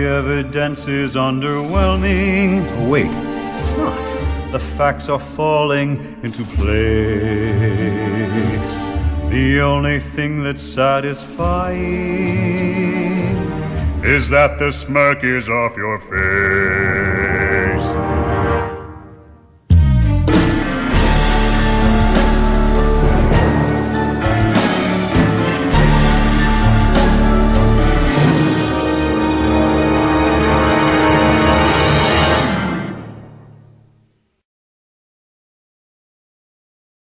The evidence is underwhelming. Wait, it's not. The facts are falling into place. The only thing that's satisfying is that the smirk is off your face.